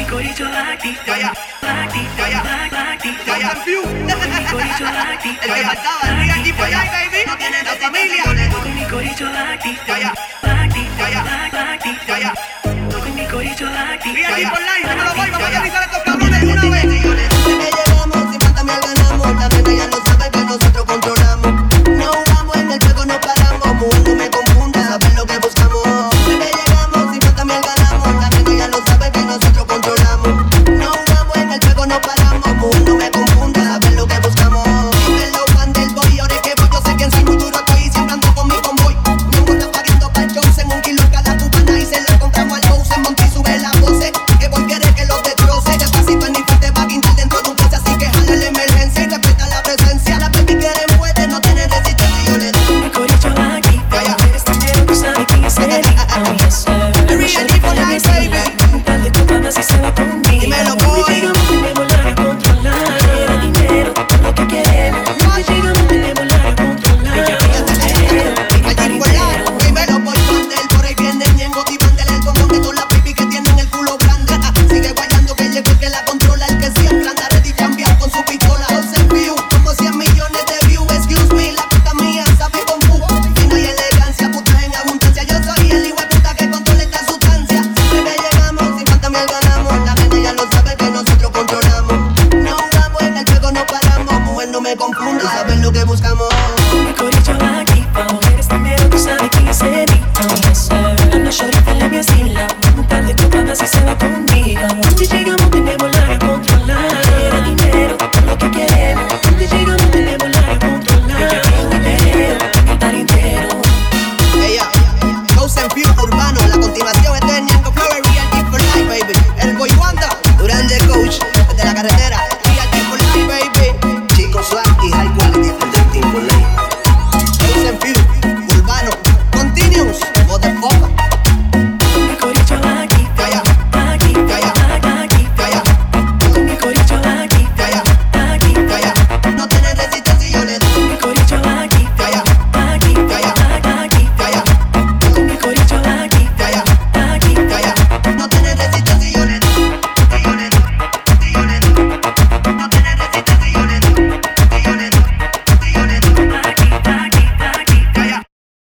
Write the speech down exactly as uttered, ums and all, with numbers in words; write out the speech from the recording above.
corillo acti, Ya, ya. acti, Ya, ya. acti, Ya, ya. con mi corillo acti, El que faltaba, el aquí por allá, baby. No tiene la familia. con mi corillo acti, Ya, ya. acti, Ya, ya. acti, Ya, ya. con mi corillo acti, Y aquí por live, dímelo, boy, vamos a ya, organizar estos cabrones de una vez. Que llegamos y falta me ganamos. La nena ya lo sabe que nosotros controlamos. No jugamos en el juego, no paramos. Mujer, no me confunda, sabes lo que buscamos. Que llegamos y falta me ganamos. La nena ya lo sabe que nosotros controlamos. No jugamos en el juego, no paramos. Mujer, no me confunda, sabes lo que buscamos. El low fan del boy, ahora es que voy. Yo sé que soy muy duro, estoy siempre ando con mi convoy. Mi amor está pariendo pa'l Johnson. Un kilo cada cubana y se la compramos al Bowsen. Monty sube la voce, que voy quiere que los destroce. Despacito ni fuerte va a quintar dentro de un coche. Así que jala la emergencia y respeta la presencia. La baby quieren fuerte, no tiene resistencia. Yo le doy mi corillo acti, eres extranjero, tú sabes quién es él, oh yes sir, The real deep for life, baby. un par de copas más y se va con